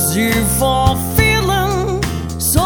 you for feeling so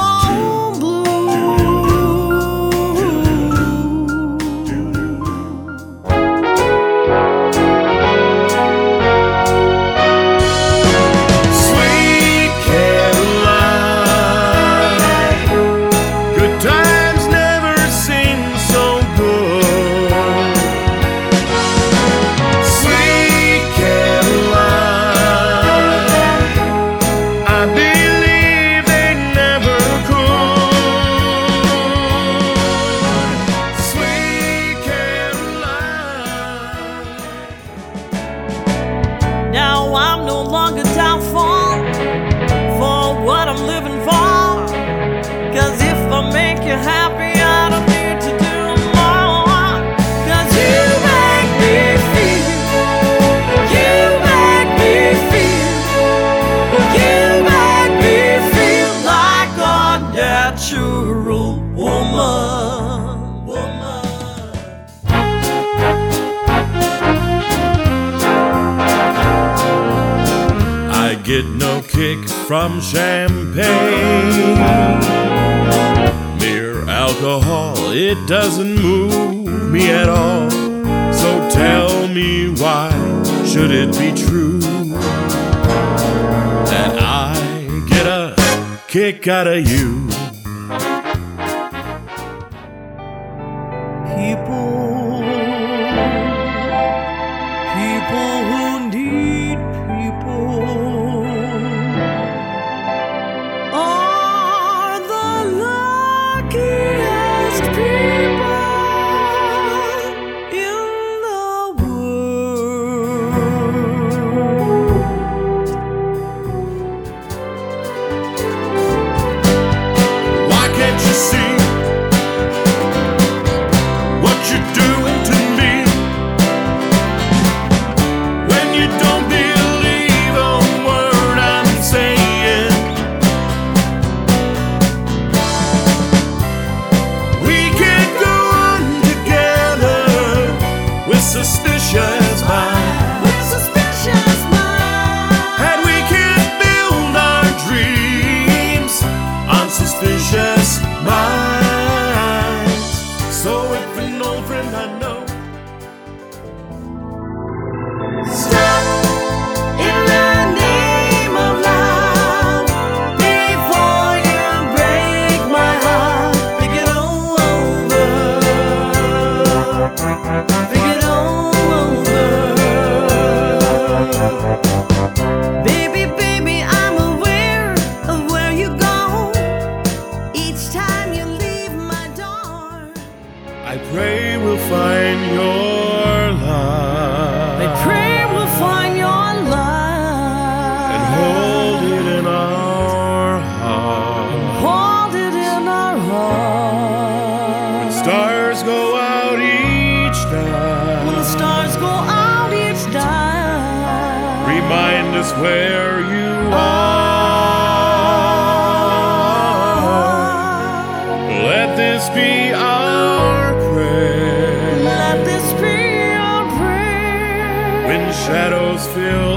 Now I'm no longer doubtful for what I'm living for. 'Cause if I make you happy, I don't need to do more. 'Cause you make me feel, you make me feel, you make me feel like a natural woman. I get no kick from champagne. Mere alcohol, it doesn't move me at all. So tell me, why should it be true that I get a kick out of you? People who need people are the luckiest people in the world. Why can't you see what you're doing to me? When you don't believe a word I'm saying, we can't go on together with suspicious minds, and we can't build our dreams on suspicious minds. So if an old friend I know Stop in the name of love before you break my heart. Think it all over. Think it all over. Baby, baby, I'm aware of where you go each time you leave my door. I pray we'll find your love. I pray we'll find your love and hold it in our heart. Hold it in our heart. Stars go out each When the night, stars go out each night, remind us where you are. Let this be our prayer Let this be our prayer. when shadows fill